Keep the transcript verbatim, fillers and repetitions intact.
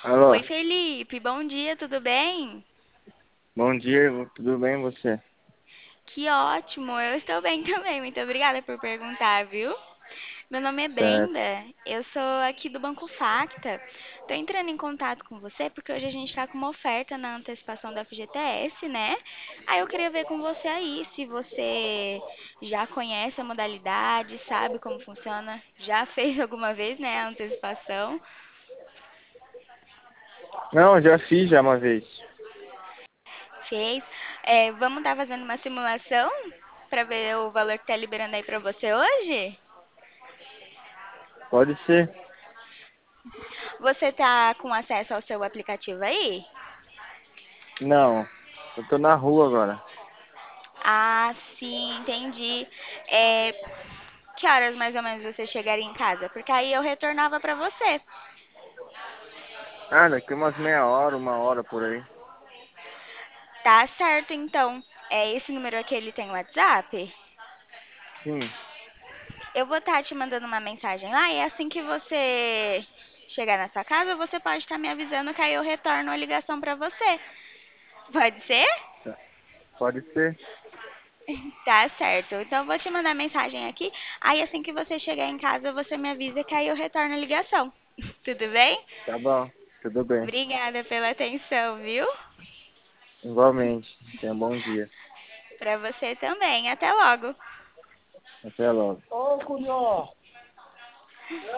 Alô, Oi, Felipe, bom dia, tudo bem? bom dia, tudo bem você? Que ótimo, eu estou bem também, muito obrigada por perguntar, viu? Meu nome é Certo. Brenda, eu sou aqui do Banco Facta. Tô entrando em contato com você porque hoje a gente está com uma oferta na antecipação da F G T S, né? Aí eu queria ver com você aí se você já conhece a modalidade, sabe como funciona, já fez alguma vez, né, a antecipação. Não, já fiz já uma vez. Fez. É, vamos estar fazendo uma simulação para ver o valor que tá liberando aí para você hoje? Pode ser? Você tá com acesso ao seu aplicativo aí? Não, eu tô na rua agora. Ah, sim, entendi. É, que horas mais ou menos você chegaria em casa? Porque aí eu retornava para você. Ah, daqui umas meia hora, uma hora por aí. Tá certo, então. É esse número aqui, ele tem WhatsApp? Sim, Eu vou estar te mandando uma mensagem lá e assim que você chegar na sua casa, você pode estar me avisando que aí eu retorno a ligação para você. Pode ser? tá. Pode ser? Tá certo. Então eu vou te mandar mensagem aqui. Aí assim que você chegar em casa, você me avisa que aí eu retorno a ligação. Tudo bem? Tá bom, tudo bem. Obrigada pela atenção, viu? Igualmente, tenha um bom dia. Pra você também. Até logo. Até logo.